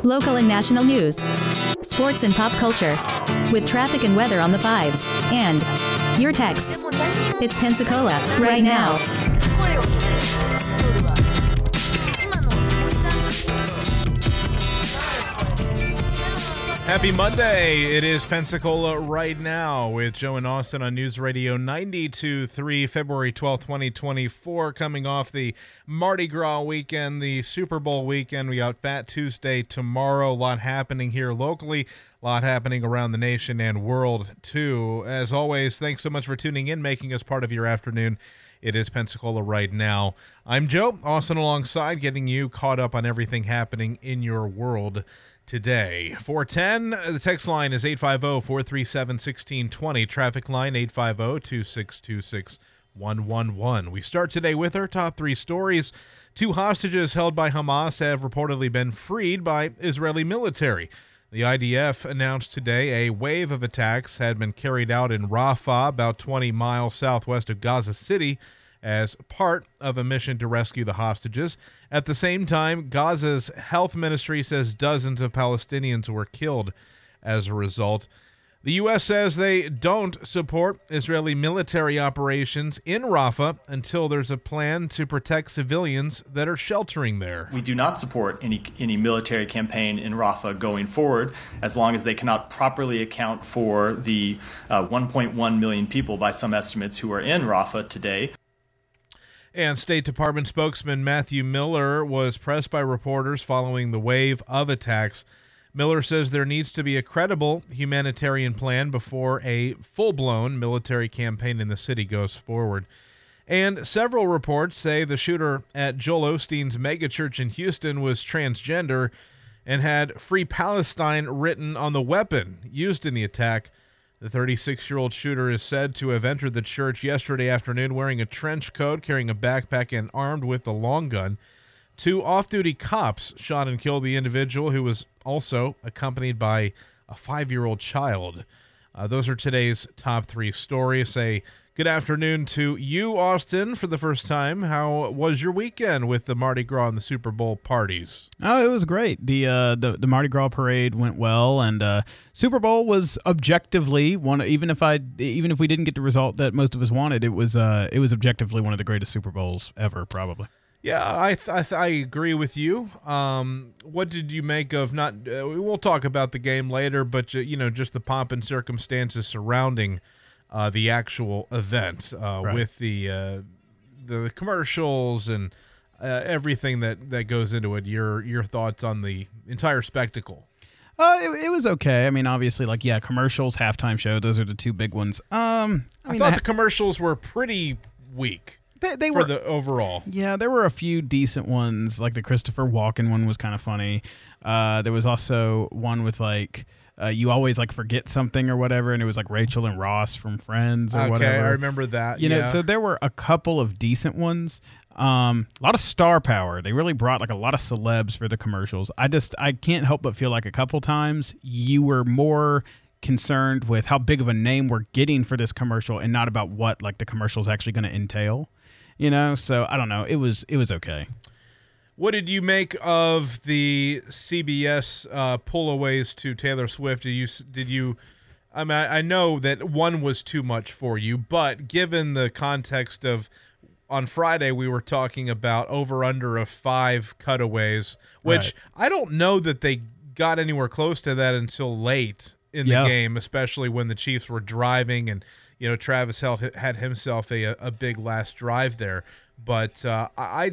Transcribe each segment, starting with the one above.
local and national news, sports and pop culture, with traffic and weather on the fives, and your texts. It's Pensacola, right now. Happy Monday. It is Pensacola right now with Joe and Austin on News Radio 92.3, February 12th, 2024, coming off the Mardi Gras weekend, the Super Bowl weekend. We got Fat Tuesday tomorrow. A lot happening here locally, a lot happening around the nation and world, too. As always, thanks so much for tuning in, making us part of your afternoon. It is Pensacola right now. I'm Joe, Austin alongside, getting you caught up on everything happening in your world today. 410, the text line is 850-437-1620. Traffic line 850-262-6111. We start today with our top three stories. Two hostages held by Hamas have reportedly been freed by Israeli military. The IDF announced today a wave of attacks had been carried out in Rafah, about 20 miles southwest of Gaza City, as part of a mission to rescue the hostages. At the same time, Gaza's health ministry says dozens of Palestinians were killed as a result. The U.S. says they don't support Israeli military operations in Rafah until there's a plan to protect civilians that are sheltering there. We do not support any military campaign in Rafah going forward as long as they cannot properly account for the 1.1 million people, by some estimates, who are in Rafah today. And State Department spokesman Matthew Miller was pressed by reporters following the wave of attacks. Miller says there needs to be a credible humanitarian plan before a full-blown military campaign in the city goes forward. And several reports say the shooter at Joel Osteen's megachurch in Houston was transgender and had Free Palestine written on the weapon used in the attack. The 36-year-old shooter is said to have entered the church yesterday afternoon wearing a trench coat, carrying a backpack, and armed with a long gun. Two off-duty cops shot and killed the individual, who was also accompanied by a 5-year-old child. Those are today's top three stories. Say good afternoon to you, Austin, for the first time. How was your weekend with the Mardi Gras and the Super Bowl parties? Oh, it was great. The Mardi Gras parade went well, and Super Bowl was objectively one. Even if we didn't get the result that most of us wanted, it was objectively one of the greatest Super Bowls ever, probably. Yeah, I agree with you. What did you make of we'll talk about the game later, but just the pomp and circumstances surrounding the actual event, right, with the commercials and everything that goes into it. Your thoughts on the entire spectacle? It was okay. I mean, obviously, commercials, halftime show, those are the two big ones. I thought the commercials were pretty weak. They for were the overall. Yeah, there were a few decent ones. Like the Christopher Walken one was kind of funny. There was also one with you always forget something or whatever, and it was Rachel and Ross from Friends or whatever. Okay, I remember that. So there were a couple of decent ones. A lot of star power. They really brought a lot of celebs for the commercials. I can't help but feel like a couple times you were more concerned with how big of a name we're getting for this commercial and not about what the commercial is actually going to entail. So I don't know. It was okay. What did you make of the CBS pullaways to Taylor Swift? Did you? I mean, I know that one was too much for you, but given the context of on Friday, we were talking about over/under of 5 cutaways, which right, I don't know that they got anywhere close to that until late in the game, especially when the Chiefs were driving and. Travis had himself a big last drive there, but I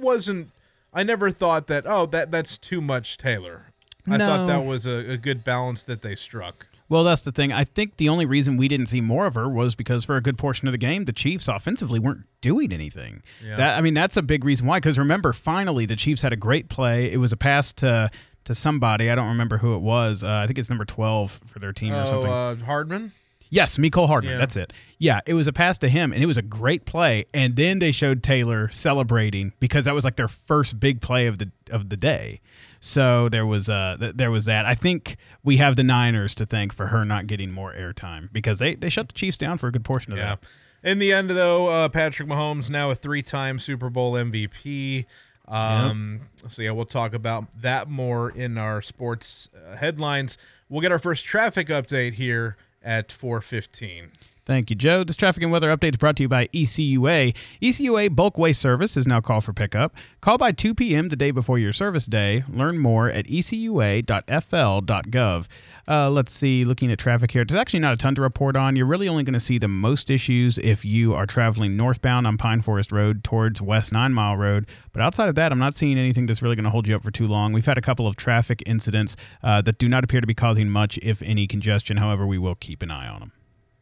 never thought that's too much Taylor. I thought that was a good balance that they struck. Well, that's the thing. I think the only reason we didn't see more of her was because for a good portion of the game, the Chiefs offensively weren't doing anything. Yeah. That's a big reason why. Because remember, finally the Chiefs had a great play. It was a pass to somebody. I don't remember who it was. I think it's number 12 for their team or something. Hardman. Yes, Mecole Hardman. Yeah. That's it. Yeah, it was a pass to him, and it was a great play. And then they showed Taylor celebrating because that was their first big play of the day. So there was that. I think we have the Niners to thank for her not getting more airtime because they shut the Chiefs down for a good portion of that. In the end, though, Patrick Mahomes now a 3-time Super Bowl MVP. So, yeah, we'll talk about that more in our sports headlines. We'll get our first traffic update here at 4:15. Thank you, Joe. This traffic and weather update is brought to you by ECUA. ECUA bulk waste service is now called for pickup. Call by 2 p.m. the day before your service day. Learn more at ecua.fl.gov. Let's see, looking at traffic here. There's actually not a ton to report on. You're really only going to see the most issues if you are traveling northbound on Pine Forest Road towards West 9 Mile Road. But outside of that, I'm not seeing anything that's really going to hold you up for too long. We've had a couple of traffic incidents that do not appear to be causing much, if any, congestion. However, we will keep an eye on them.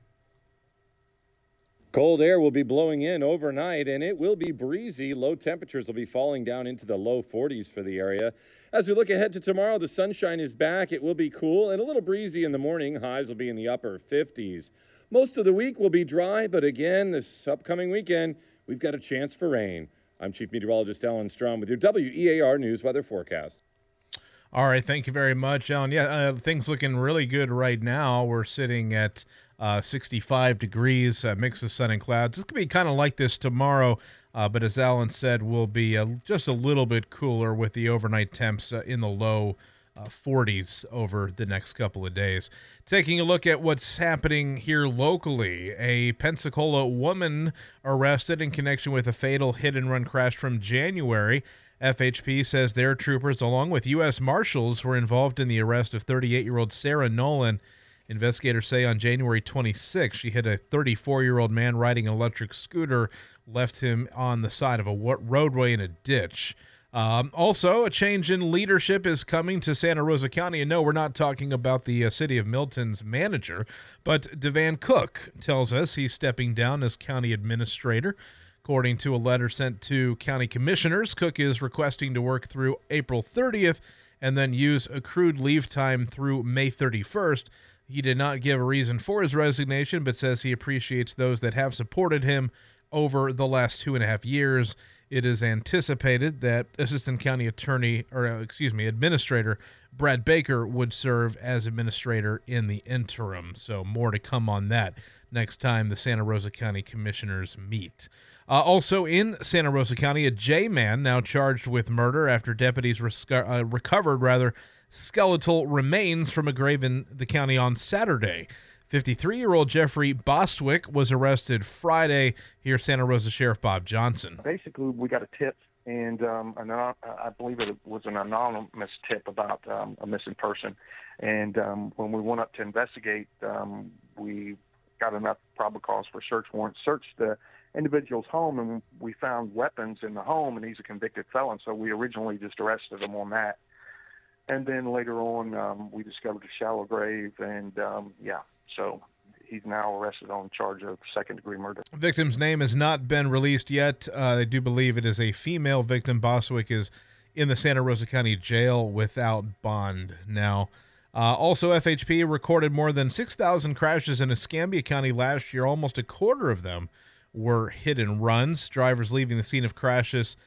Cold air will be blowing in overnight, and it will be breezy. Low temperatures will be falling down into the low 40s for the area. As we look ahead to tomorrow, the sunshine is back. It will be cool and a little breezy in the morning. Highs will be in the upper 50s. Most of the week will be dry, but again, this upcoming weekend, we've got a chance for rain. I'm Chief Meteorologist Alan Strom with your WEAR News Weather Forecast. All right, thank you very much, Alan. Yeah, things looking really good right now. We're sitting at 65 degrees, mix of sun and clouds. It's going to be kind of like this tomorrow, but as Alan said, we'll be just a little bit cooler with the overnight temps in the low 40s over the next couple of days. Taking a look at what's happening here locally, a Pensacola woman arrested in connection with a fatal hit-and-run crash from January. FHP says their troopers, along with U.S. Marshals, were involved in the arrest of 38-year-old Sarah Nolan. Investigators say on January 26, she hit a 34-year-old man riding an electric scooter, left him on the side of a roadway in a ditch. Also, a change in leadership is coming to Santa Rosa County. And no, we're not talking about the city of Milton's manager, but Devan Cook tells us he's stepping down as county administrator. According to a letter sent to county commissioners, Cook is requesting to work through April 30th and then use accrued leave time through May 31st. He did not give a reason for his resignation, but says he appreciates those that have supported him over the last 2.5 years. It is anticipated that Assistant County Administrator Brad Baker would serve as administrator in the interim. So more to come on that next time the Santa Rosa County Commissioners meet. Also in Santa Rosa County, a J-man now charged with murder after deputies recovered skeletal remains from a grave in the county on Saturday. 53-year-old Jeffrey Bostwick was arrested Friday. Here's Santa Rosa Sheriff Bob Johnson. Basically, we got a tip, and I believe it was an anonymous tip about a missing person. And when we went up to investigate, we got enough probable cause for search warrant, searched the individual's home, and we found weapons in the home, and he's a convicted felon. So we originally just arrested him on that. And then later on, we discovered a shallow grave, and so he's now arrested on charge of second-degree murder. The victim's name has not been released yet. They do believe it is a female victim. Bostwick is in the Santa Rosa County Jail without bond now. Also, FHP recorded more than 6,000 crashes in Escambia County last year. Almost a quarter of them were hit and runs. Drivers leaving the scene of crashes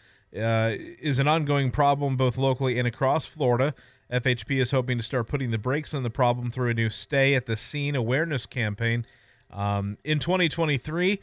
is an ongoing problem both locally and across Florida. FHP is hoping to start putting the brakes on the problem through a new Stay at the Scene awareness campaign. In 2023,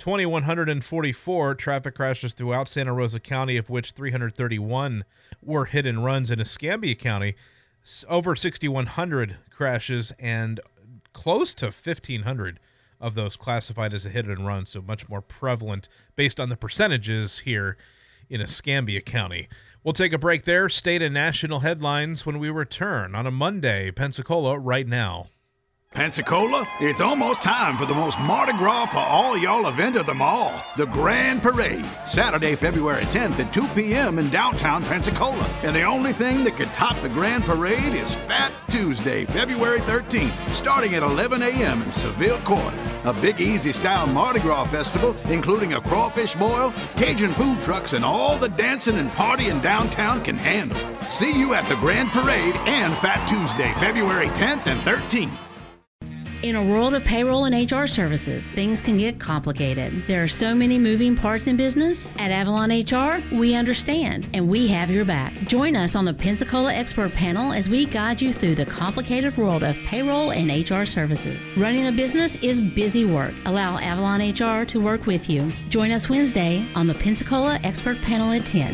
2,144 traffic crashes throughout Santa Rosa County, of which 331 were hit and runs in Escambia County. Over 6,100 crashes and close to 1,500 of those classified as a hit and run, so much more prevalent based on the percentages here in Escambia County. We'll take a break there. State and national headlines when we return on a Monday. Pensacola right now. Pensacola, it's almost time for the most Mardi Gras for all y'all event of them all, the Grand Parade, Saturday, February 10th at 2 p.m. in downtown Pensacola. And the only thing that could top the Grand Parade is Fat Tuesday, February 13th, starting at 11 a.m. in Seville Quarter. A Big Easy style Mardi Gras festival, including a crawfish boil, Cajun food trucks, and all the dancing and partying downtown can handle. See you at the Grand Parade and Fat Tuesday, February 10th and 13th. In a world of payroll and HR services, things can get complicated. There are so many moving parts in business. At Avalon HR, we understand, and we have your back. Join us on the Pensacola Expert Panel as we guide you through the complicated world of payroll and HR services. Running a business is busy work. Allow Avalon HR to work with you. Join us Wednesday on the Pensacola Expert Panel at 10.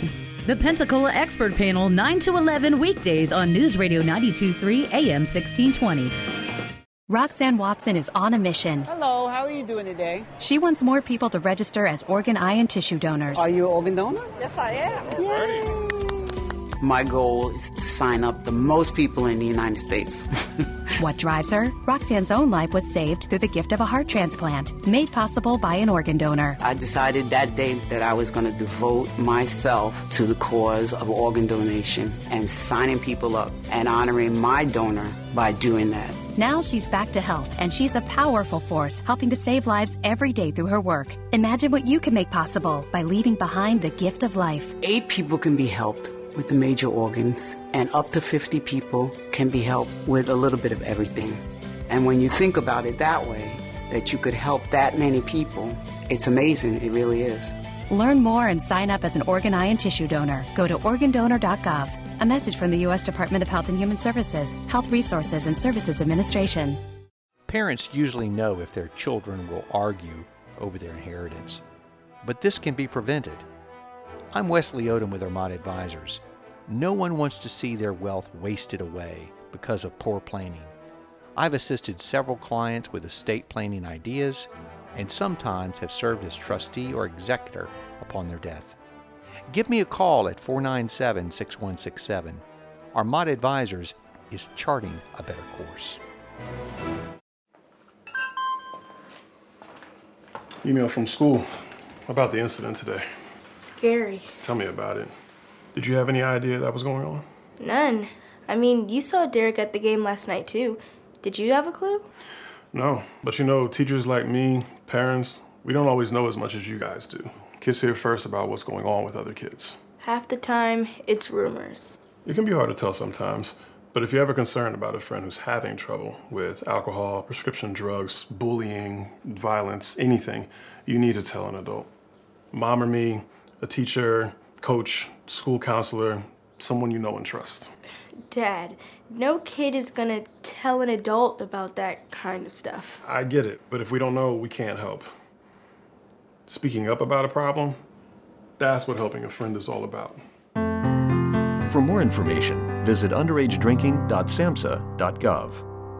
The Pensacola Expert Panel, 9 to 11 weekdays on News Radio 92.3 AM 1620. Roxanne Watson is on a mission. Hello, how are you doing today? She wants more people to register as organ, eye, and tissue donors. Are you an organ donor? Yes, I am. Yay. My goal is to sign up the most people in the United States. What drives her? Roxanne's own life was saved through the gift of a heart transplant, made possible by an organ donor. I decided that day that I was going to devote myself to the cause of organ donation and signing people up and honoring my donor by doing that. Now she's back to health, and she's a powerful force helping to save lives every day through her work. Imagine what you can make possible by leaving behind the gift of life. 8 people can be helped with the major organs, and up to 50 people can be helped with a little bit of everything. And when you think about it that way, that you could help that many people, it's amazing. It really is. Learn more and sign up as an organ, eye, and tissue donor. Go to organdonor.gov. A message from the U.S. Department of Health and Human Services, Health Resources and Services Administration. Parents usually know if their children will argue over their inheritance, but this can be prevented. I'm Wesley Odom with Armada Advisors. No one wants to see their wealth wasted away because of poor planning. I've assisted several clients with estate planning ideas and sometimes have served as trustee or executor upon their death. Give me a call at 497-6167. Armada Advisors is charting a better course. Email from school about the incident today. Scary. Tell me about it. Did you have any idea that was going on? None. I mean, you saw Derek at the game last night, too. Did you have a clue? No, but you know, teachers like me, parents, we don't always know as much as you guys do. Kids hear first about what's going on with other kids. Half the time, it's rumors. It can be hard to tell sometimes, but if you're ever concerned about a friend who's having trouble with alcohol, prescription drugs, bullying, violence, anything, you need to tell an adult. Mom or me, a teacher, coach, school counselor, someone you know and trust. Dad, no kid is gonna tell an adult about that kind of stuff. I get it, but if we don't know, we can't help. Speaking up about a problem, that's what helping a friend is all about. For more information, visit underagedrinking.samhsa.gov.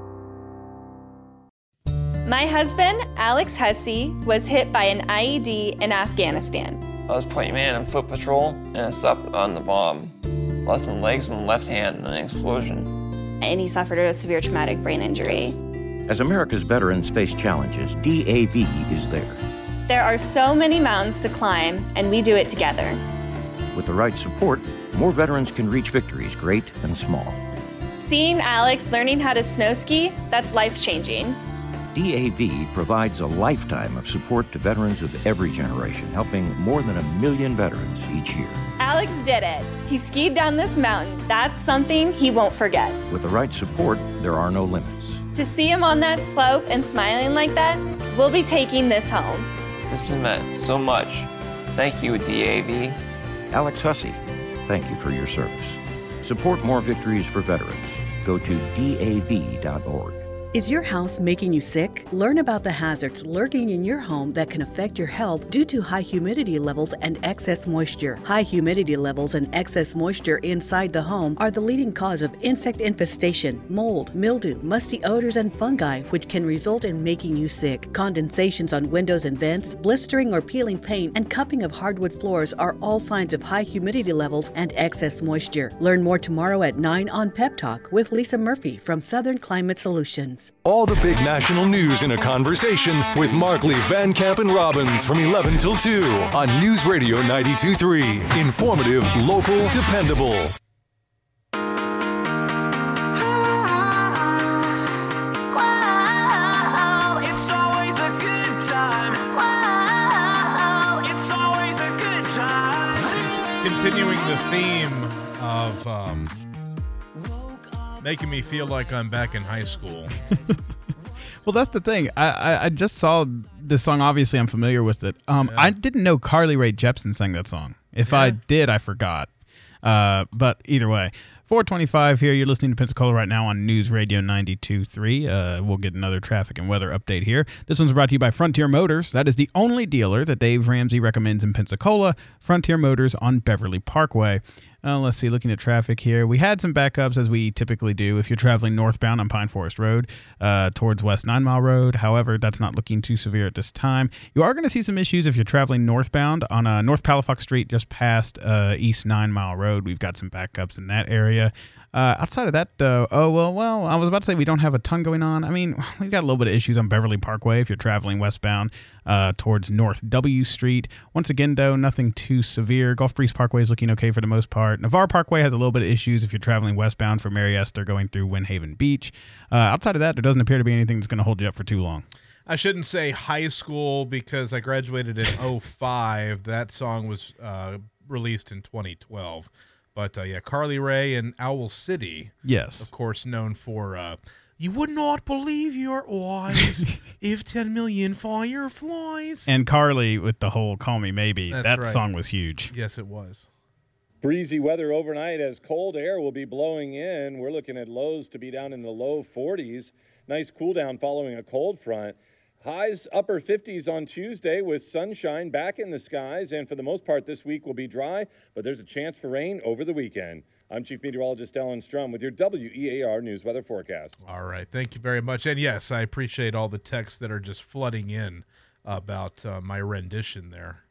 My husband, Alex Hussey, was hit by an IED in Afghanistan. I was point man on foot patrol, and I stopped on the bomb. Lost my legs and my left hand in an explosion. And he suffered a severe traumatic brain injury. As America's veterans face challenges, DAV is there. There are so many mountains to climb, and we do it together. With the right support, more veterans can reach victories, great and small. Seeing Alex learning how to snow ski, that's life-changing. DAV provides a lifetime of support to veterans of every generation, helping more than 1 million veterans each year. Alex did it. He skied down this mountain. That's something he won't forget. With the right support, there are no limits. To see him on that slope and smiling like that, we'll be taking this home. This has meant so much. Thank you, DAV. Alex Hussey, thank you for your service. Support more victories for veterans. Go to DAV.org. Is your house making you sick? Learn about the hazards lurking in your home that can affect your health due to high humidity levels and excess moisture. High humidity levels and excess moisture inside the home are the leading cause of insect infestation, mold, mildew, musty odors, and fungi, which can result in making you sick. Condensations on windows and vents, blistering or peeling paint, and cupping of hardwood floors are all signs of high humidity levels and excess moisture. Learn more tomorrow at 9 on Pep Talk with Lisa Murphy from Southern Climate Solutions. All the big national news in a conversation with Markley, Van Camp, and Robbins from 11 till 2 on News Radio 92.3. Informative, local, dependable. Continuing the theme of making me feel like I'm back in high school. Well, that's the thing. I just saw this song. Obviously, I'm familiar with it. I didn't know Carly Rae Jepsen sang that song. If I did, I forgot. But either way. 425 here. You're listening to Pensacola right now on News Radio 92.3. We'll get another traffic and weather update here. This one's brought to you by Frontier Motors. That is the only dealer that Dave Ramsey recommends in Pensacola. Frontier Motors on Beverly Parkway. Let's see, looking at traffic here. We had some backups, as we typically do, if you're traveling northbound on Pine Forest Road towards West 9 Mile Road. However, that's not looking too severe at this time. You are going to see some issues if you're traveling northbound on North Palafox Street just past East 9 Mile Road. We've got some backups in that area. Outside of that, though, I was about to say we don't have a ton going on. I mean, we've got a little bit of issues on Beverly Parkway if you're traveling westbound towards North W Street. Once again, though, nothing too severe. Gulf Breeze Parkway is looking okay for the most part. Navarre Parkway has a little bit of issues if you're traveling westbound from Mary Esther going through Windhaven Beach. Outside of that, there doesn't appear to be anything that's going to hold you up for too long. I shouldn't say high school because I graduated in 2005. That song was released in 2012. But, Carly Rae and Owl City. Yes. Of course, known for, you would not believe your eyes if 10 million fireflies. And Carly with the whole Call Me Maybe. That's that right. song was huge. Yes, it was. Breezy weather overnight as cold air will be blowing in. We're looking at lows to be down in the low 40s. Nice cool down following a cold front. Highs upper 50s on Tuesday with sunshine back in the skies. And for the most part, this week will be dry, but there's a chance for rain over the weekend. I'm Chief Meteorologist Alan Strum with your WEAR News Weather Forecast. All right. Thank you very much. And yes, I appreciate all the texts that are just flooding in about my rendition there.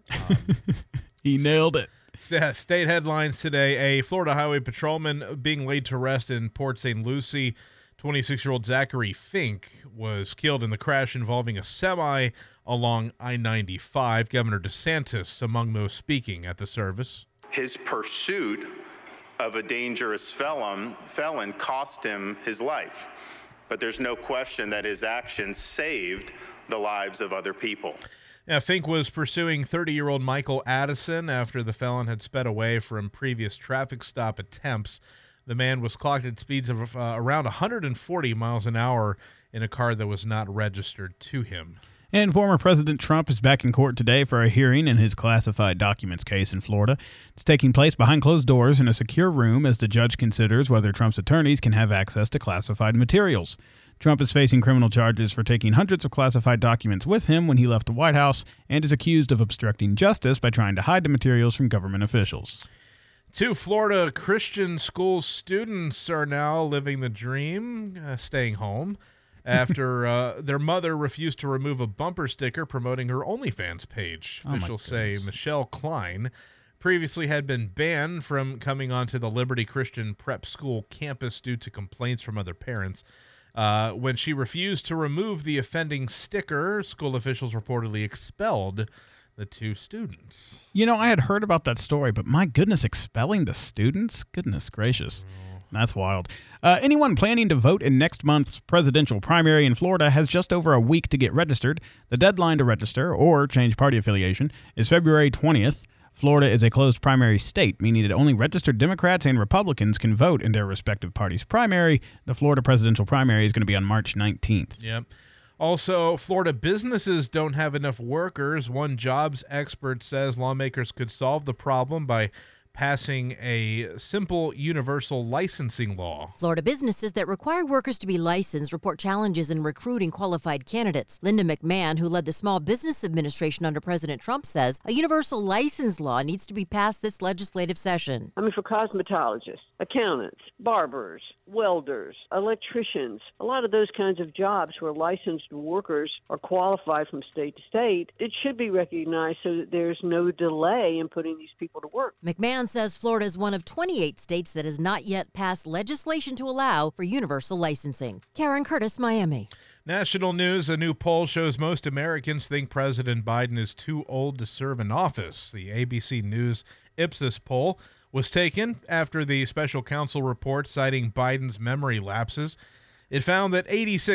He nailed it. State headlines today. A Florida highway patrolman being laid to rest in Port St. Lucie. 26-year-old Zachary Fink was killed in the crash involving a semi along I-95. Governor DeSantis among those speaking at the service. His pursuit of a dangerous felon cost him his life. But there's no question that his actions saved the lives of other people. Fink was pursuing 30-year-old Michael Addison after the felon had sped away from previous traffic stop attempts. The man was clocked at speeds of around 140 miles an hour in a car that was not registered to him. And former President Trump is back in court today for a hearing in his classified documents case in Florida. It's taking place behind closed doors in a secure room as the judge considers whether Trump's attorneys can have access to classified materials. Trump is facing criminal charges for taking hundreds of classified documents with him when he left the White House and is accused of obstructing justice by trying to hide the materials from government officials. 2 Florida Christian school students are now living the dream, staying home, after their mother refused to remove a bumper sticker promoting her OnlyFans page. Officials say Michelle Klein previously had been banned from coming onto the Liberty Christian Prep School campus due to complaints from other parents. When she refused to remove the offending sticker, school officials reportedly expelled the 2 students. You know, I had heard about that story, but my goodness, expelling the students? Goodness gracious. That's wild. Anyone planning to vote in next month's presidential primary in Florida has just over a week to get registered. The deadline to register or change party affiliation is February 20th. Florida is a closed primary state, meaning that only registered Democrats and Republicans can vote in their respective party's primary. The Florida presidential primary is going to be on March 19th. Yep. Also, Florida businesses don't have enough workers. One jobs expert says lawmakers could solve the problem by passing a simple universal licensing law. Florida businesses that require workers to be licensed report challenges in recruiting qualified candidates. Linda McMahon, who led the Small Business Administration under President Trump, says a universal license law needs to be passed this legislative session. I mean, for cosmetologists, accountants, barbers, welders, electricians, a lot of those kinds of jobs where licensed workers are qualified from state to state, it should be recognized so that there's no delay in putting these people to work. McMahon says Florida is one of 28 states that has not yet passed legislation to allow for universal licensing. Karen Curtis, Miami. National news, a new poll shows most Americans think President Biden is too old to serve in office. The ABC News Ipsos poll was taken after the special counsel report citing Biden's memory lapses. It found that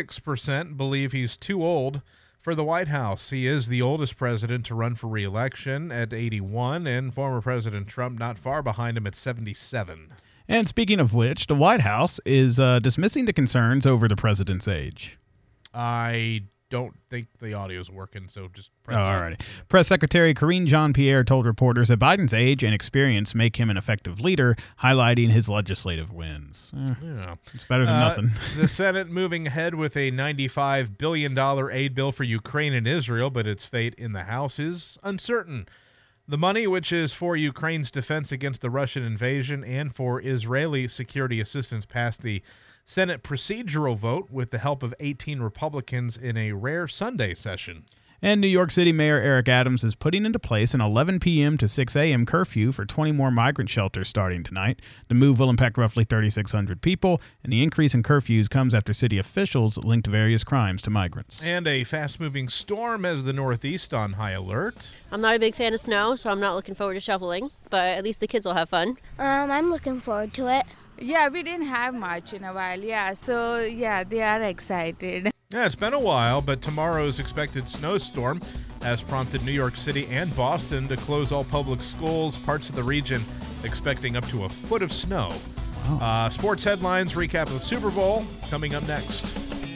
86% believe he's too old for the White House. He is the oldest president to run for re-election at 81, and former President Trump not far behind him at 77. And speaking of which, the White House is dismissing the concerns over the president's age. I don't think the audio's working, so just Oh, press on. all right. Press Secretary Karine Jean-Pierre told reporters that Biden's age and experience make him an effective leader, highlighting his legislative wins. Yeah. It's better than nothing. The Senate moving ahead with a $95 billion aid bill for Ukraine and Israel, but its fate in the House is uncertain. The money, which is for Ukraine's defense against the Russian invasion and for Israeli security assistance, passed the Senate procedural vote with the help of 18 Republicans in a rare Sunday session. And New York City Mayor Eric Adams is putting into place an 11 p.m. to 6 a.m. curfew for 20 more migrant shelters starting tonight. The move will impact roughly 3,600 people, and the increase in curfews comes after city officials linked various crimes to migrants. And a fast-moving storm has the Northeast on high alert. I'm not a big fan of snow, so I'm not looking forward to shoveling, but at least the kids will have fun. I'm looking forward to it. Yeah, we didn't have much in a while, so they are excited. Yeah, it's been a while, but tomorrow's expected snowstorm has prompted New York City and Boston to close all public schools, parts of the region expecting up to a foot of snow. Wow. Sports headlines, recap of the Super Bowl, coming up next.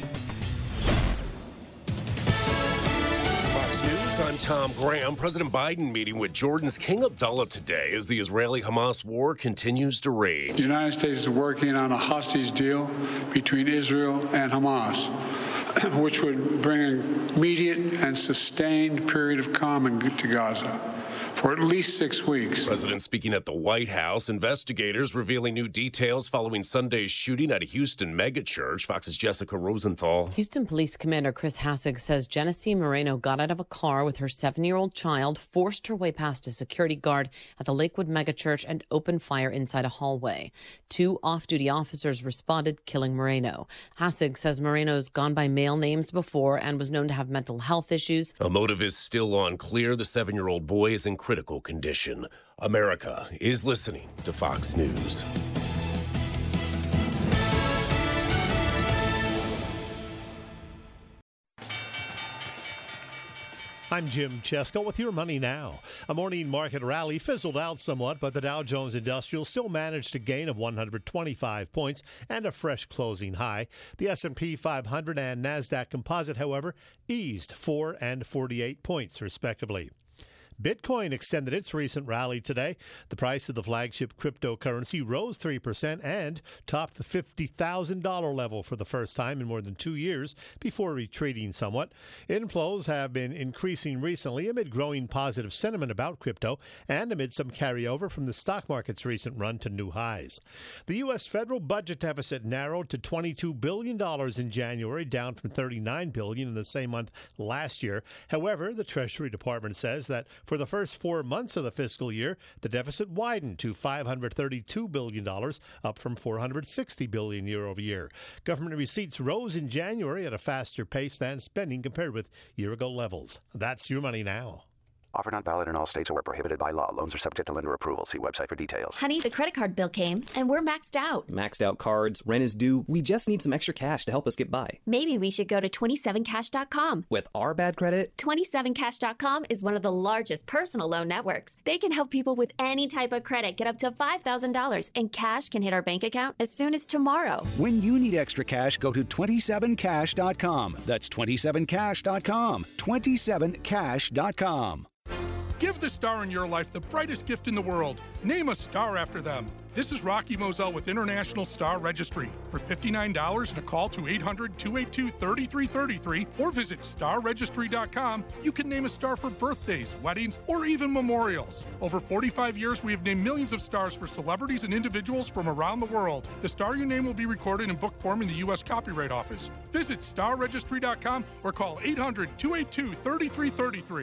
Fox News, I'm Tom Graham. President Biden meeting with Jordan's King Abdullah today as the Israeli-Hamas war continues to rage. The United States is working on a hostage deal between Israel and Hamas, which would bring an immediate and sustained period of calm to Gaza for at least 6 weeks. President speaking at the White House. Investigators revealing new details following Sunday's shooting at a Houston megachurch. Fox's Jessica Rosenthal. Houston Police Commander Chris Hassig says Genesee Moreno got out of a car with her 7-year-old child, forced her way past a security guard at the Lakewood megachurch, and opened fire inside a hallway. 2 off-duty officers responded, killing Moreno. Hassig says Moreno's gone by male names before and was known to have mental health issues. A motive is still unclear. The 7-year-old boy is in critical condition. America is listening to Fox News. I'm Jim Chesko with your Money Now. A morning market rally fizzled out somewhat, but the Dow Jones Industrial still managed a gain of 125 points and a fresh closing high. The S&P 500 and NASDAQ Composite, however, eased 4 and 48 points, respectively. Bitcoin extended its recent rally today. The price of the flagship cryptocurrency rose 3% and topped the $50,000 level for the first time in more than 2 years before retreating somewhat. Inflows have been increasing recently amid growing positive sentiment about crypto and amid some carryover from the stock market's recent run to new highs. The U.S. federal budget deficit narrowed to $22 billion in January, down from $39 billion in the same month last year. However, the Treasury Department says that for the first 4 months of the fiscal year, the deficit widened to $532 billion, up from $460 billion year over year. Government receipts rose in January at a faster pace than spending compared with year-ago levels. That's your Money Now. Offer not valid in all states or where prohibited by law. Loans are subject to lender approval. See website for details. Honey, the credit card bill came, and we're maxed out. Maxed out cards, rent is due. We just need some extra cash to help us get by. Maybe we should go to 27cash.com. With our bad credit? 27cash.com is one of the largest personal loan networks. They can help people with any type of credit get up to $5,000, and cash can hit our bank account as soon as tomorrow. When you need extra cash, go to 27cash.com. That's 27cash.com. 27cash.com. Give the star in your life the brightest gift in the world. Name a star after them. This is Rocky Moselle with International Star Registry. For $59 and a call to 800-282-3333 or visit starregistry.com, you can name a star for birthdays, weddings, or even memorials. Over 45 years, we have named millions of stars for celebrities and individuals from around the world. The star you name will be recorded in book form in the U.S. Copyright Office. Visit starregistry.com or call 800-282-3333.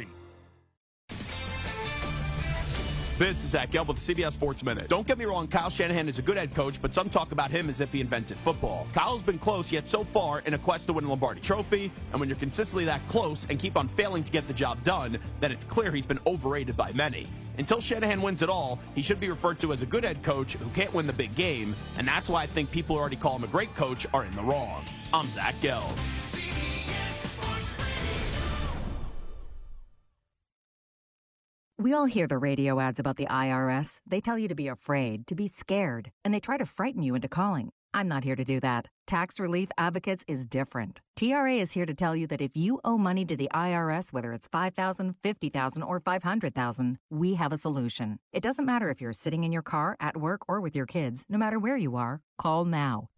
This is Zach Gelb with the CBS Sports Minute. Don't get me wrong, Kyle Shanahan is a good head coach, but some talk about him as if he invented football. Kyle's been close, yet so far in a quest to win a Lombardi Trophy, and when you're consistently that close and keep on failing to get the job done, then it's clear he's been overrated by many. Until Shanahan wins it all, he should be referred to as a good head coach who can't win the big game, and that's why I think people who already call him a great coach are in the wrong. I'm Zach Gelb. We all hear the radio ads about the IRS. They tell you to be afraid, to be scared, and they try to frighten you into calling. I'm not here to do that. Tax Relief Advocates is different. TRA is here to tell you that if you owe money to the IRS, whether it's $5,000, $50,000, or $500,000, we have a solution. It doesn't matter if you're sitting in your car, at work, or with your kids. No matter where you are, call now.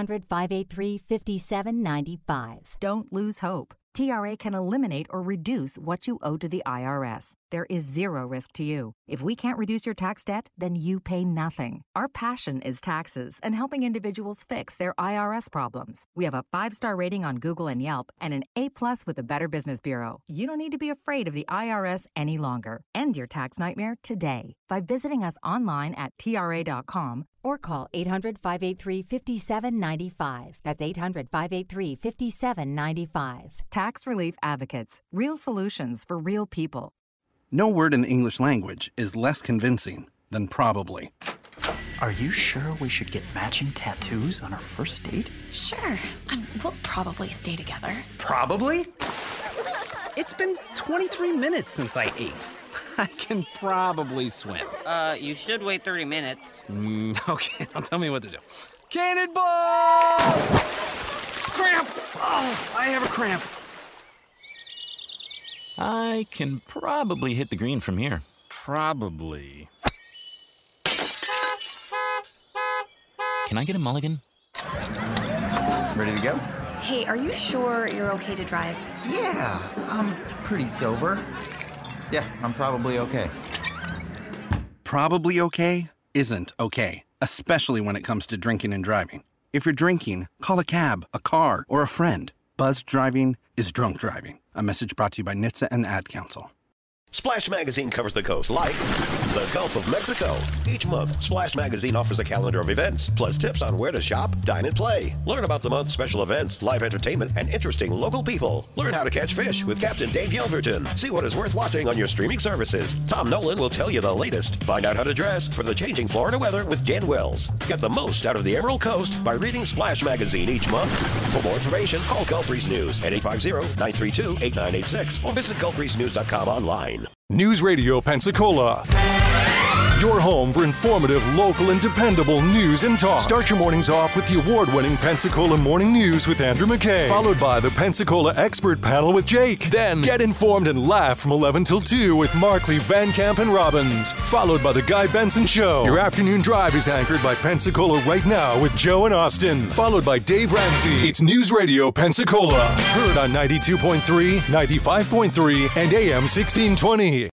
800-583-5795. Don't lose hope. TRA can eliminate or reduce what you owe to the IRS. There is zero risk to you. If we can't reduce your tax debt, then you pay nothing. Our passion is taxes and helping individuals fix their IRS problems. We have a 5-star rating on Google and Yelp and an A+ with the Better Business Bureau. You don't need to be afraid of the IRS any longer. End your tax nightmare today by visiting us online at TRA.com or call 800-583-5795. That's 800-583-5795. Tax Relief Advocates. Real solutions for real people. No word in the English language is less convincing than probably. Are you sure we should get matching tattoos on our first date? Sure, and we'll probably stay together. Probably? It's been 23 minutes since I ate. I can probably swim. You should wait 30 minutes. Okay, now tell me what to do. Cannonball! Cramp! Oh, I have a cramp. I can probably hit the green from here. Probably. Can I get a mulligan? Ready to go? Hey, are you sure you're okay to drive? Yeah, I'm pretty sober. Yeah, I'm probably okay. Probably okay isn't okay, especially when it comes to drinking and driving. If you're drinking, call a cab, a car, or a friend. Buzzed driving is drunk driving. A message brought to you by NHTSA and the Ad Council. Splash Magazine covers the coast like the Gulf of Mexico. Each month, Splash Magazine offers a calendar of events, plus tips on where to shop, dine, and play. Learn about the month's special events, live entertainment, and interesting local people. Learn how to catch fish with Captain Dave Yelverton. See what is worth watching on your streaming services. Tom Nolan will tell you the latest. Find out how to dress for the changing Florida weather with Jen Wells. Get the most out of the Emerald Coast by reading Splash Magazine each month. For more information, call Gulf Breeze News at 850-932-8986 or visit gulfbreezenews.com online. News Radio Pensacola. Your home for informative, local, and dependable news and talk. Start your mornings off with the award-winning Pensacola Morning News with Andrew McKay, followed by the Pensacola Expert Panel with Jake. Then get informed and laugh from 11 till 2 with Markley, Van Camp, and Robbins, followed by the Guy Benson Show. Your afternoon drive is anchored by Pensacola Right Now with Joe and Austin, followed by Dave Ramsey. It's News Radio Pensacola, heard on 92.3, 95.3, and AM 1620.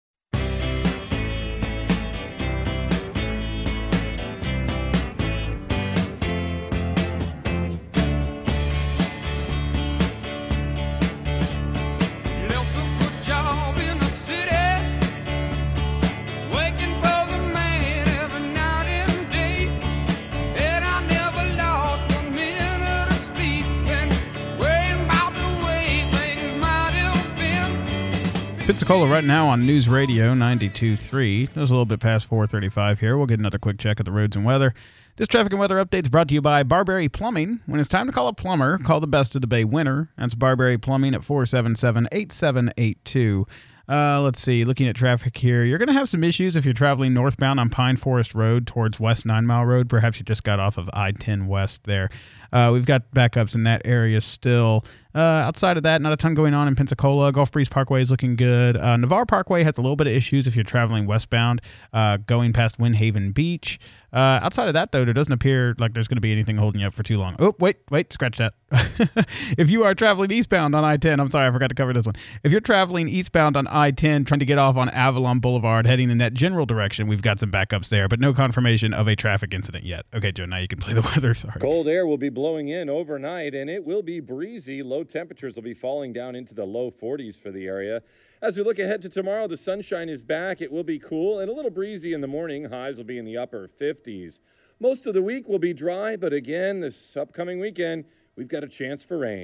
Pensacola right now on News Radio 92.3. It was a little bit past 4:35 here. We'll get another quick check of the roads and weather. This traffic and weather update is brought to you by Barberry Plumbing. When it's time to call a plumber, call the Best of the Bay winner. That's Barberry Plumbing at 477-8782. Let's see. Looking at traffic here, you're going to have some issues if you're traveling northbound on Pine Forest Road towards West 9 Mile Road. Perhaps you just got off of I-10 West there. We've got backups in that area still. Outside of that, not a ton going on in Pensacola. Gulf Breeze Parkway is looking good. Navarre Parkway has a little bit of issues if you're traveling westbound, going past Windhaven Beach. Outside of that, though, there doesn't appear like there's going to be anything holding you up for too long. Oh, wait, scratch that. If you are traveling eastbound on I-10, I'm sorry, I forgot to cover this one. If you're traveling eastbound on I-10, trying to get off on Avalon Boulevard, heading in that general direction, we've got some backups there, but no confirmation of a traffic incident yet. Okay, Joe, now you can play the weather. Sorry. Cold air will be blowing in overnight, and it will be breezy. Low temperatures will be falling down into the low 40s for the area. As we look ahead to tomorrow, the sunshine is back. It will be cool and a little breezy in the morning. Highs will be in the upper 50s. Most of the week will be dry, but again, this upcoming weekend, we've got a chance for rain.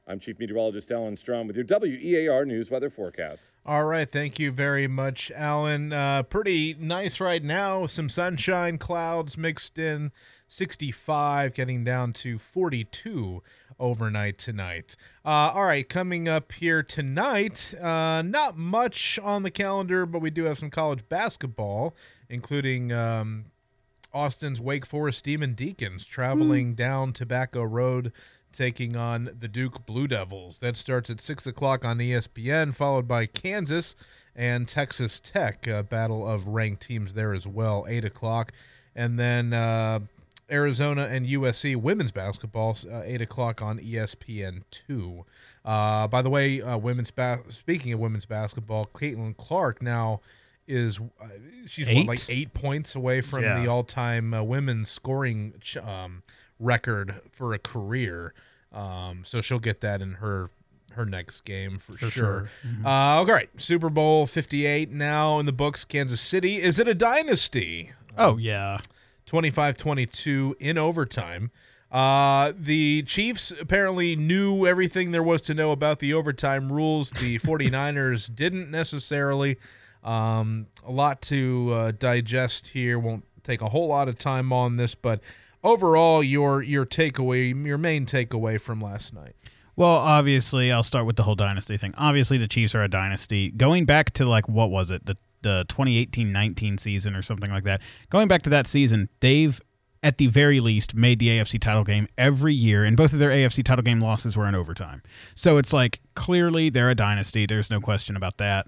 I'm Chief Meteorologist Alan Strom with your WEAR News Weather Forecast. All right, thank you very much, Alan. Pretty nice right now. Some sunshine, clouds mixed in. 65, getting down to 42 overnight tonight. All right, coming up here tonight, not much on the calendar, but we do have some college basketball, including Austin's Wake Forest Demon Deacons traveling down Tobacco Road, taking on the Duke Blue Devils. That starts at 6 o'clock on ESPN, followed by Kansas and Texas Tech, a battle of ranked teams there as well, 8 o'clock. And then Arizona and USC women's basketball, 8 o'clock on ESPN2. By the way, speaking of women's basketball, Caitlin Clark now is she's like 8 points away from the all-time women's scoring record for a career. So she'll get that in her next game for sure. Mm-hmm. All right, Super Bowl 58 now in the books. Kansas City. Is it a dynasty? Oh, yeah. 25-22 in overtime. The Chiefs apparently knew everything there was to know about the overtime rules. The 49ers didn't necessarily. A lot to digest here. Won't take a whole lot of time on this, but overall, your takeaway, your main takeaway from last night. Well, obviously, I'll start with the whole dynasty thing. Obviously, the Chiefs are a dynasty. Going back to, like, what was it, the 2018-19 season or something like that. Going back to that season, they've, at the very least, made the AFC title game every year, and both of their AFC title game losses were in overtime. So it's like, clearly, they're a dynasty. There's no question about that.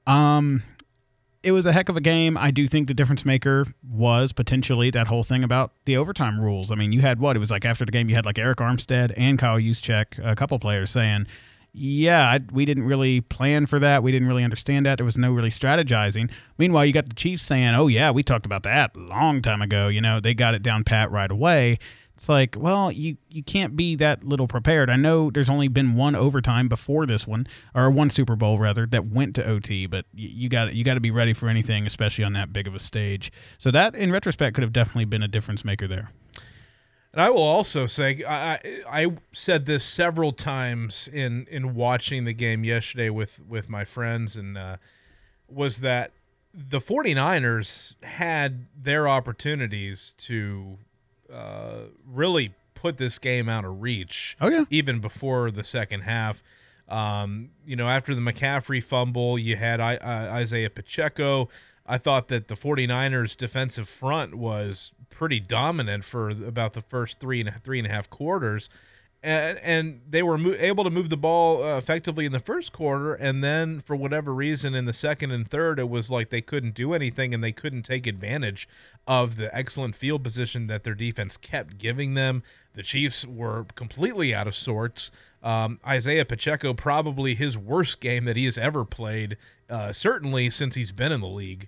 It was a heck of a game. I do think the difference maker was potentially that whole thing about the overtime rules. I mean, you had what? It was like after the game, you had like Eric Armstead and Kyle Juszczyk, a couple players saying, yeah, we didn't really plan for that. We didn't really understand that. There was no really strategizing. Meanwhile, you got the Chiefs saying, oh, yeah, we talked about that a long time ago. You know, they got it down pat right away. It's like, well, you can't be that little prepared. I know there's only been one overtime before this one, or one Super Bowl rather, that went to OT, but you got to be ready for anything, especially on that big of a stage. So that, in retrospect, could have definitely been a difference maker there. And I will also say, I said this several times in watching the game yesterday with my friends, and was that the 49ers had their opportunities to really put this game out of reach. Oh, yeah. Even before the second half. After the McCaffrey fumble, you had Isaiah Pacheco. I thought that the 49ers defensive front was pretty dominant for about the first three and a half quarters. And they were able to move the ball effectively in the first quarter, and then for whatever reason in the second and third, it was like they couldn't do anything and they couldn't take advantage of the excellent field position that their defense kept giving them. The Chiefs were completely out of sorts. Isaiah Pacheco, probably his worst game that he has ever played, certainly since he's been in the league.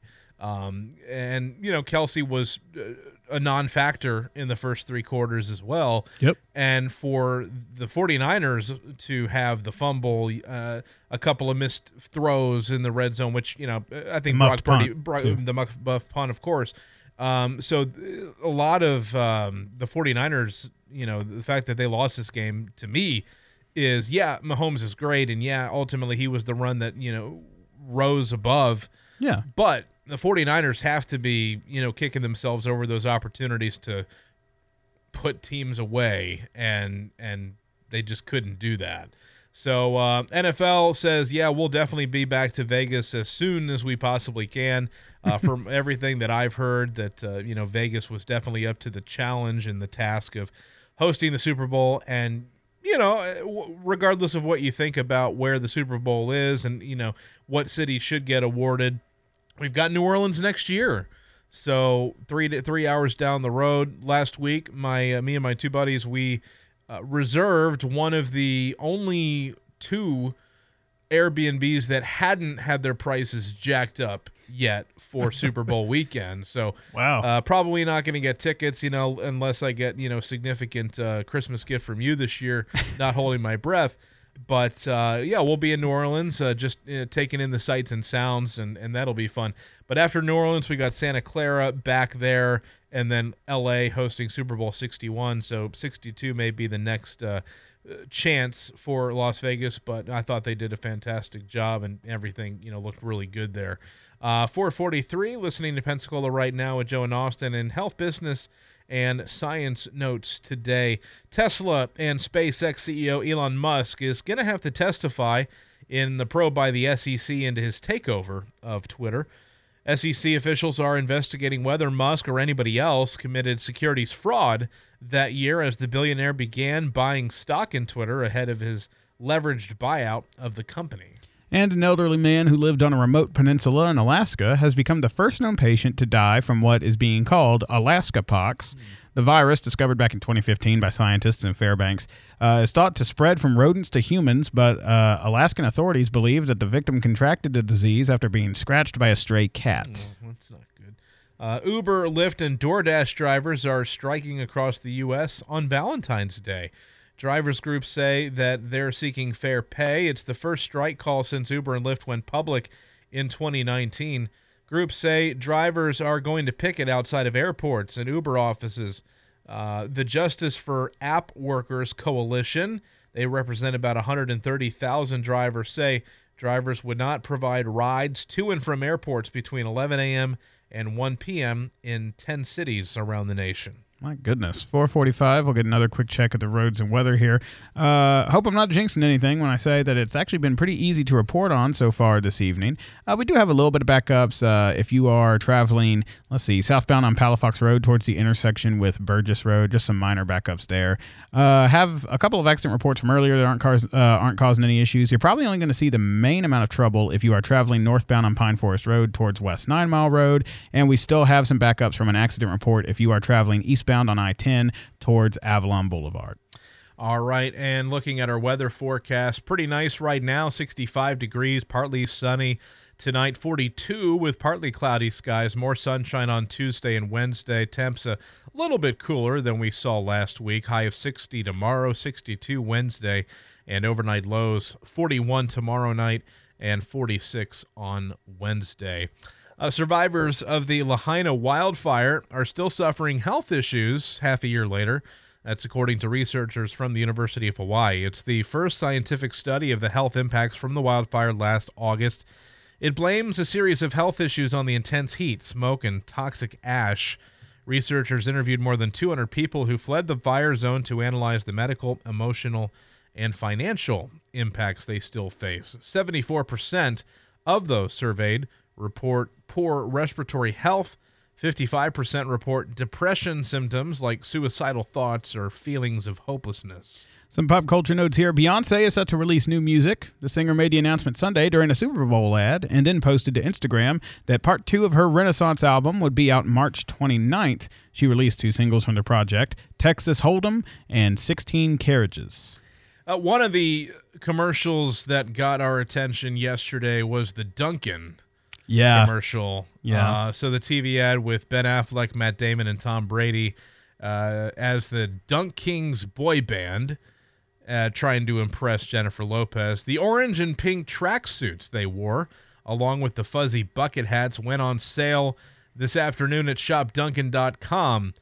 Kelsey was a non-factor in the first three quarters as well. Yep. And for the 49ers to have the fumble, a couple of missed throws in the red zone, which, I think Brock Purdy, the muff punt, of course. So a lot of the 49ers, the fact that they lost this game, to me, is, Mahomes is great, and ultimately he was the run that, rose above. Yeah. But the 49ers have to be, kicking themselves over those opportunities to put teams away, and they just couldn't do that. So NFL says, we'll definitely be back to Vegas as soon as we possibly can. From everything that I've heard, that Vegas was definitely up to the challenge and the task of hosting the Super Bowl. And regardless of what you think about where the Super Bowl is and what city should get awarded, we've got New Orleans next year. So 3 hours down the road. Last week, me and my two buddies, we reserved one of the only two Airbnbs that hadn't had their prices jacked up yet for Super Bowl weekend. So wow, probably not going to get tickets, unless I get, significant Christmas gift from you this year, not holding my breath. But, we'll be in New Orleans, just taking in the sights and sounds, and that'll be fun. But after New Orleans, we got Santa Clara back there, and then L.A. hosting Super Bowl 61. So 62 may be the next chance for Las Vegas, but I thought they did a fantastic job, and everything looked really good there. 4:43, listening to Pensacola right now with Joe and Austin, and health, business, and science notes today. Tesla and SpaceX CEO Elon Musk is going to have to testify in the probe by the SEC into his takeover of Twitter. SEC officials are investigating whether Musk or anybody else committed securities fraud that year as the billionaire began buying stock in Twitter ahead of his leveraged buyout of the company. And an elderly man who lived on a remote peninsula in Alaska has become the first known patient to die from what is being called Alaska pox. The virus, discovered back in 2015 by scientists in Fairbanks, is thought to spread from rodents to humans, but Alaskan authorities believe that the victim contracted the disease after being scratched by a stray cat. That's not good. Uber, Lyft, and DoorDash drivers are striking across the U.S. on Valentine's Day. Drivers groups say that they're seeking fair pay. It's the first strike call since Uber and Lyft went public in 2019. Groups say drivers are going to picket outside of airports and Uber offices. The Justice for App Workers Coalition, they represent about 130,000 drivers, say drivers would not provide rides to and from airports between 11 a.m. and 1 p.m. in 10 cities around the nation. My goodness. 4:45. We'll get another quick check at the roads and weather here. Hope I'm not jinxing anything when I say that it's actually been pretty easy to report on so far this evening. We do have a little bit of backups if you are traveling, southbound on Palafox Road towards the intersection with Burgess Road. Just some minor backups there. Have a couple of accident reports from earlier that aren't causing any issues. You're probably only going to see the main amount of trouble if you are traveling northbound on Pine Forest Road towards West 9 Mile Road. And we still have some backups from an accident report if you are traveling eastbound on I-10 towards Avalon Boulevard. All right, and looking at our weather forecast, pretty nice right now, 65 degrees, partly sunny. Tonight, 42 with partly cloudy skies, more sunshine on Tuesday and Wednesday. Temps a little bit cooler than we saw last week. High of 60 tomorrow, 62 Wednesday, and overnight lows 41 tomorrow night and 46 on Wednesday. Survivors of the Lahaina wildfire are still suffering health issues half a year later. That's according to researchers from the University of Hawaii. It's the first scientific study of the health impacts from the wildfire last August. It blames a series of health issues on the intense heat, smoke, and toxic ash. Researchers interviewed more than 200 people who fled the fire zone to analyze the medical, emotional, and financial impacts they still face. 74% of those surveyed report poor respiratory health. 55% report depression symptoms like suicidal thoughts or feelings of hopelessness. Some pop culture notes here. Beyonce is set to release new music. The singer made the announcement Sunday during a Super Bowl ad and then posted to Instagram that part 2 of her Renaissance album would be out March 29th. She released 2 singles from the project, Texas Hold'em and 16 Carriages. One of the commercials that got our attention yesterday was the Dunkin' commercial. So the TV ad with Ben Affleck, Matt Damon, and Tom Brady as the Dunk Kings boy band trying to impress Jennifer Lopez. The orange and pink tracksuits they wore, along with the fuzzy bucket hats, went on sale this afternoon at shopdunkin.com.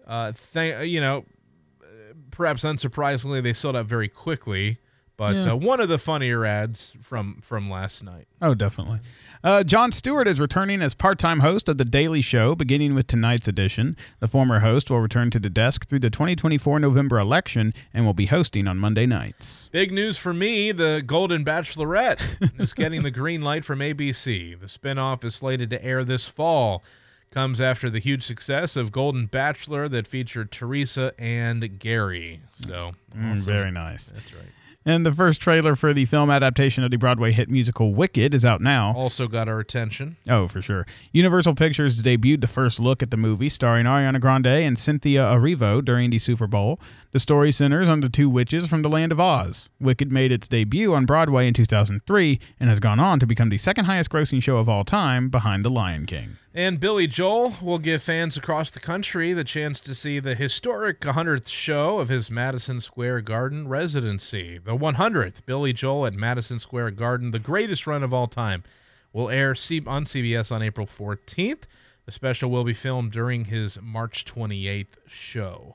Perhaps unsurprisingly, they sold out very quickly. But one of the funnier ads from last night. Oh, definitely. Jon Stewart is returning as part-time host of The Daily Show, beginning with tonight's edition. The former host will return to the desk through the 2024 November election and will be hosting on Monday nights. Big news for me, the Golden Bachelorette is getting the green light from ABC. The spinoff is slated to air this fall. Comes after the huge success of Golden Bachelor that featured Teresa and Gary. So very nice. That's right. And the first trailer for the film adaptation of the Broadway hit musical Wicked is out now. Also got our attention. Oh, for sure. Universal Pictures debuted the first look at the movie, starring Ariana Grande and Cynthia Erivo during the Super Bowl. The story centers on the 2 witches from the Land of Oz. Wicked made its debut on Broadway in 2003 and has gone on to become the second highest grossing show of all time, behind The Lion King. And Billy Joel will give fans across the country the chance to see the historic 100th show of his Madison Square Garden residency. The 100th Billy Joel at Madison Square Garden, the greatest run of all time, will air on CBS on April 14th. The special will be filmed during his March 28th show.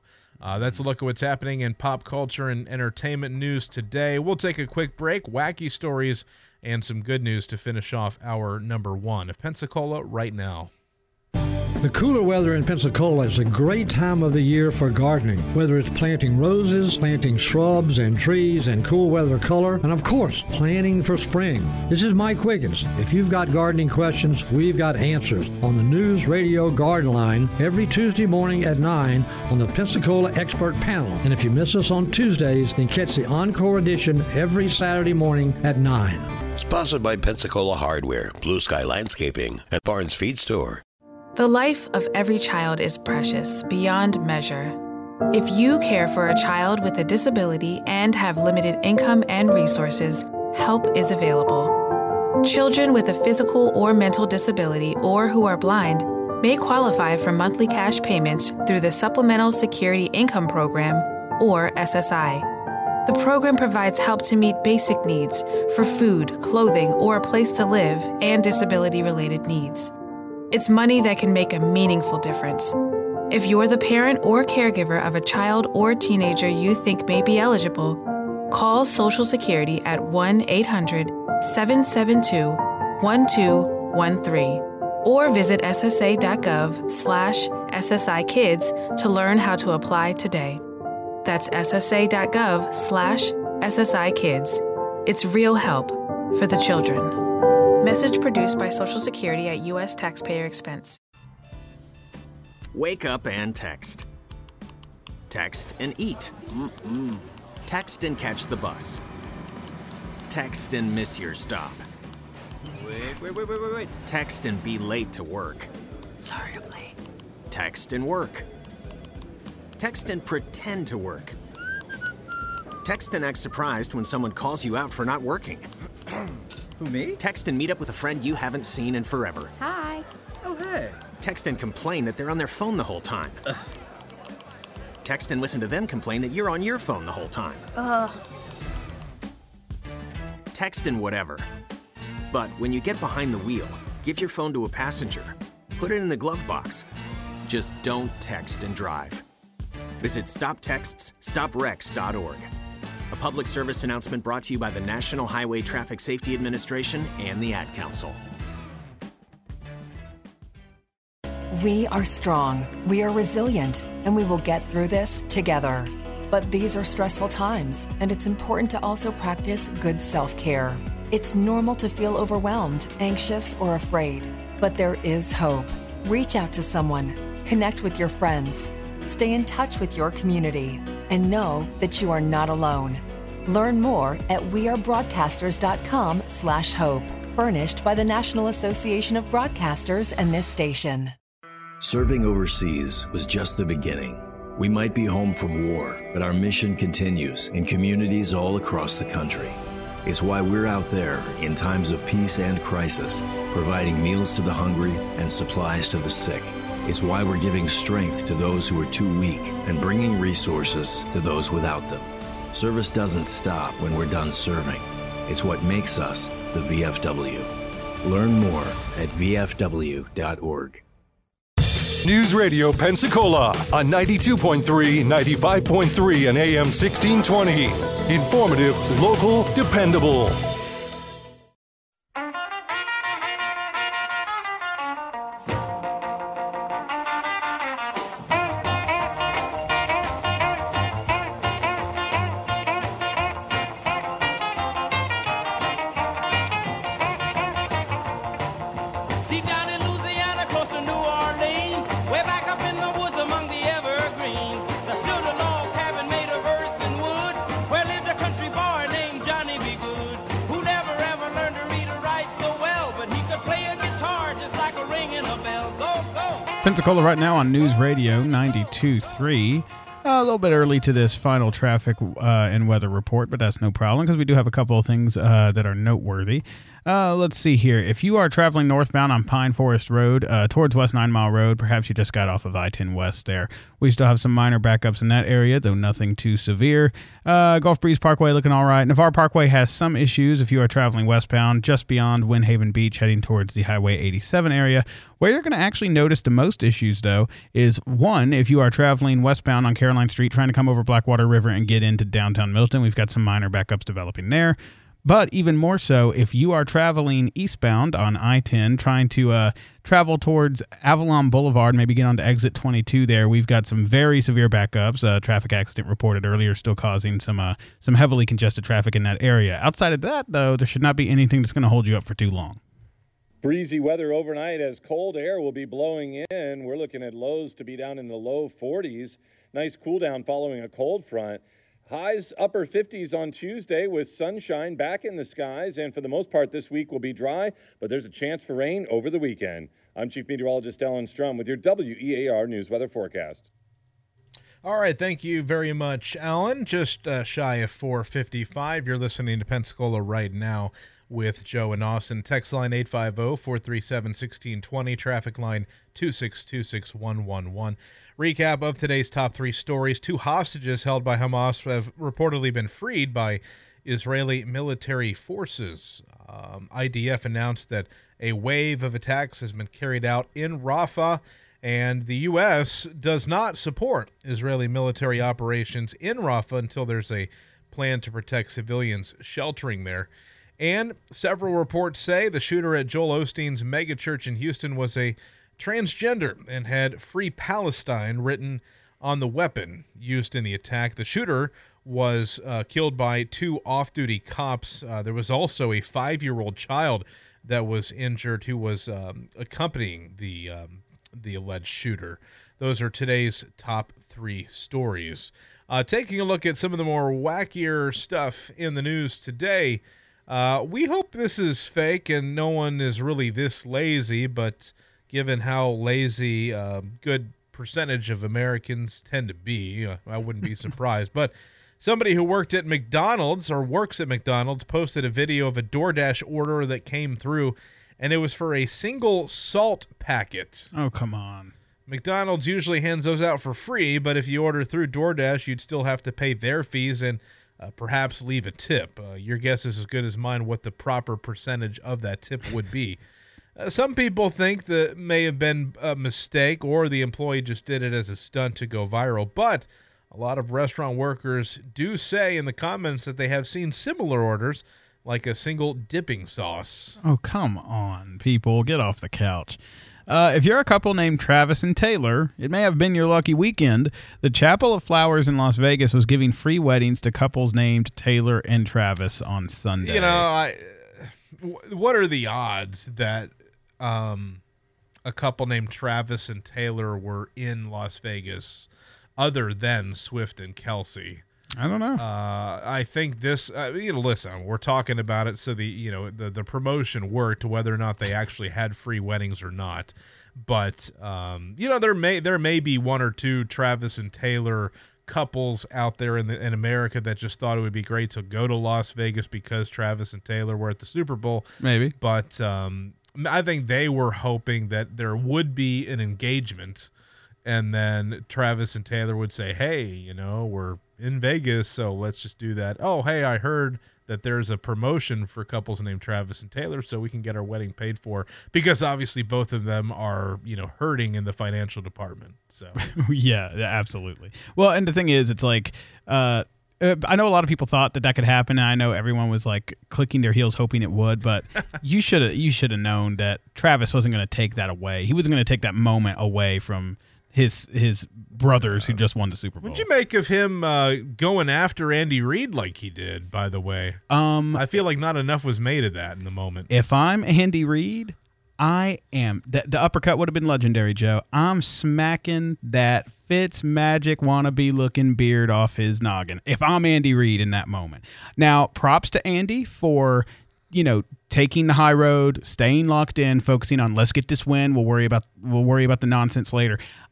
That's a look at what's happening in pop culture and entertainment news today. We'll take a quick break, wacky stories, and some good news to finish off our number 1 of Pensacola right now. The cooler weather in Pensacola is a great time of the year for gardening, whether it's planting roses, planting shrubs and trees and cool weather color, and of course, planning for spring. This is Mike Wiggins. If you've got gardening questions, we've got answers on the News Radio Garden Line every Tuesday morning at 9 on the Pensacola Expert Panel. And if you miss us on Tuesdays, then catch the encore edition every Saturday morning at 9. Sponsored by Pensacola Hardware, Blue Sky Landscaping, and Barnes Feed Store. The life of every child is precious beyond measure. If you care for a child with a disability and have limited income and resources, help is available. Children with a physical or mental disability or who are blind may qualify for monthly cash payments through the Supplemental Security Income Program, or SSI. The program provides help to meet basic needs for food, clothing, or a place to live, and disability-related needs. It's money that can make a meaningful difference. If you're the parent or caregiver of a child or teenager you think may be eligible, call Social Security at 1-800-772-1213 or visit ssa.gov/SSIkids to learn how to apply today. That's ssa.gov/SSIkids. It's real help for the children. Message produced by Social Security at U.S. taxpayer expense. Wake up and text. Text and eat. Text and catch the bus. Text and miss your stop. Wait. Text and be late to work. Sorry, I'm late. Text and work. Text and pretend to work. Text and act surprised when someone calls you out for not working. Who, me? Text and meet up with a friend you haven't seen in forever. Hi. Oh, hey. Text and complain that they're on their phone the whole time. Text and listen to them complain that you're on your phone the whole time. Text and whatever. But when you get behind the wheel, give your phone to a passenger. Put it in the glove box. Just don't text and drive. Visit StopTextsStopWrecks.org. A public service announcement brought to you by the National Highway Traffic Safety Administration and the Ad Council. We are strong, we are resilient, and we will get through this together. But these are stressful times, and it's important to also practice good self-care. It's normal to feel overwhelmed, anxious, or afraid, but there is hope. Reach out to someone, connect with your friends, stay in touch with your community, and know that you are not alone. Learn more at wearebroadcasters.com/hope, furnished by the National Association of Broadcasters and this station. Serving overseas was just the beginning. We might be home from war, but our mission continues in communities all across the country. It's why we're out there in times of peace and crisis, providing meals to the hungry and supplies to the sick. It's why we're giving strength to those who are too weak and bringing resources to those without them. Service doesn't stop when we're done serving. It's what makes us the VFW. Learn more at vfw.org. News Radio Pensacola on 92.3, 95.3, and AM 1620. Informative, local, dependable. Pensacola right now on News Radio 92.3. A little bit early to this final traffic and weather report, but that's no problem because we do have a couple of things that are noteworthy. Let's see here. If you are traveling northbound on Pine Forest Road towards West 9 Mile Road, perhaps you just got off of I-10 West there. We still have some minor backups in that area, though nothing too severe. Gulf Breeze Parkway looking all right. Navarre Parkway has some issues if you are traveling westbound just beyond Windhaven Beach heading towards the Highway 87 area. Where you're going to actually notice the most issues, though, is one, if you are traveling westbound on Caroline Street trying to come over Blackwater River and get into downtown Milton, we've got some minor backups developing there. But even more so, if you are traveling eastbound on I-10, trying to travel towards Avalon Boulevard, maybe get onto exit 22 there, we've got some very severe backups. Traffic accident reported earlier still causing some heavily congested traffic in that area. Outside of that, though, there should not be anything that's going to hold you up for too long. Breezy weather overnight as cold air will be blowing in. We're looking at lows to be down in the low 40s. Nice cool down following a cold front. Highs upper 50s on Tuesday with sunshine back in the skies. And for the most part, this week will be dry, but there's a chance for rain over the weekend. I'm Chief Meteorologist Alan Strum with your WEAR News Weather Forecast. All right, thank you very much, Alan. Just shy of 4:55. You're listening to Pensacola Right Now with Joe and Austin. Text line 850-437-1620. Traffic line 2626111. Recap of today's top three stories. 2 hostages held by Hamas have reportedly been freed by Israeli military forces. IDF announced that a wave of attacks has been carried out in Rafah, and the U.S. does not support Israeli military operations in Rafah until there's a plan to protect civilians sheltering there. And several reports say the shooter at Joel Osteen's megachurch in Houston was a transgender and had Free Palestine written on the weapon used in the attack. The shooter was killed by 2 off-duty cops. There was also a 5-year-old child that was injured who was accompanying the alleged shooter. Those are today's top 3 stories. Taking a look at some of the more wackier stuff in the news today, we hope this is fake and no one is really this lazy, but given how lazy a good percentage of Americans tend to be, I wouldn't be surprised. But somebody who worked at McDonald's or works at McDonald's posted a video of a DoorDash order that came through, and it was for a single salt packet. Oh, come on. McDonald's usually hands those out for free, but if you order through DoorDash, you'd still have to pay their fees and perhaps leave a tip. Your guess is as good as mine what the proper percentage of that tip would be. Some people think that may have been a mistake or the employee just did it as a stunt to go viral, but a lot of restaurant workers do say in the comments that they have seen similar orders, like a single dipping sauce. Oh, come on, people. Get off the couch. If you're a couple named Travis and Taylor, it may have been your lucky weekend. The Chapel of Flowers in Las Vegas was giving free weddings to couples named Taylor and Travis on Sunday. You know, what are the odds that a couple named Travis and Taylor were in Las Vegas other than Swift and Kelsey? I don't know. I think this, listen, we're talking about it, so the promotion worked, whether or not they actually had free weddings or not. But there may be 1 or 2 Travis and Taylor couples out there in America that just thought it would be great to go to Las Vegas because Travis and Taylor were at the Super Bowl. Maybe, but I think they were hoping that there would be an engagement, and then Travis and Taylor would say, "Hey, we're in Vegas, so let's just do that. Oh, hey, I heard that there's a promotion for couples named Travis and Taylor, so we can get our wedding paid for," because obviously both of them are, hurting in the financial department. So yeah, absolutely. Well, and the thing is, it's like, I know a lot of people thought that could happen, and I know everyone was like clicking their heels hoping it would, but you should have known that Travis wasn't going to take that away. He wasn't going to take that moment away from his brothers who just won the Super Bowl. What'd you make of him going after Andy Reid like he did, by the way? I feel like not enough was made of that in the moment. If I'm Andy Reid, I am. The uppercut would have been legendary, Joe. I'm smacking that Fitz Magic wannabe looking beard off his noggin if I'm Andy Reid in that moment. Now, props to Andy for, taking the high road, staying locked in, focusing on let's get this win. We'll worry about the nonsense later.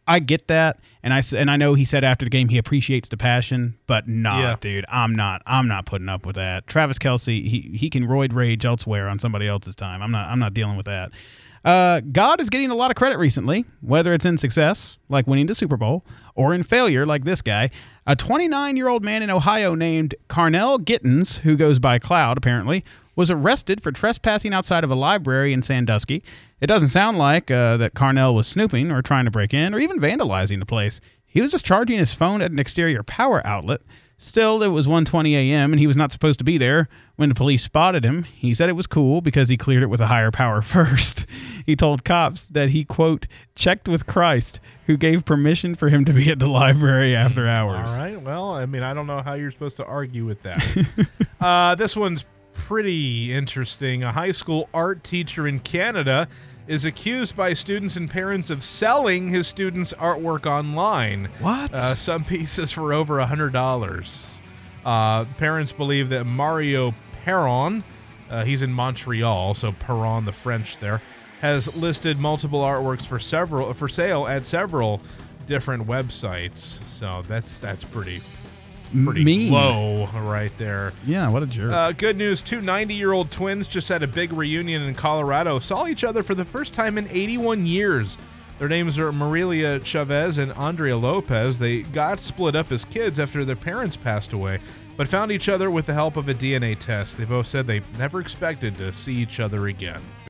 I get that, and I know he said after the game he appreciates the passion, but dude, I'm not putting up with that. Travis Kelce, he can roid rage elsewhere on somebody else's time. I'm not dealing with that. God is getting a lot of credit recently, whether it's in success, like winning the Super Bowl, or in failure, like this guy. A 29-year-old man in Ohio named Carnell Gittens, who goes by Cloud apparently, was arrested for trespassing outside of a library in Sandusky. It doesn't sound like that Carnell was snooping or trying to break in or even vandalizing the place. He was just charging his phone at an exterior power outlet. Still, it was 1:20 a.m., and he was not supposed to be there when the police spotted him. He said it was cool because he cleared it with a higher power first. He told cops that he, quote, checked with Christ, who gave permission for him to be at the library after hours. All right. Well, I mean, I don't know how you're supposed to argue with that. This one's pretty interesting. A high school art teacher in Canada is accused by students and parents of selling his students' artwork online. What? Some pieces for over $100. Parents believe that Mario Perron, he's in Montreal, so Perron, the French there, has listed multiple artworks for sale at several different websites. So that's pretty mean. Low right there. Yeah, what a jerk. Good news, two 90-year-old twins just had a big reunion in Colorado. Saw each other for the first time in 81 years. Their names are Marilia Chavez and Andrea Lopez. They got split up as kids after their parents passed away, but found each other with the help of a DNA test. They both said they never expected to see each other again.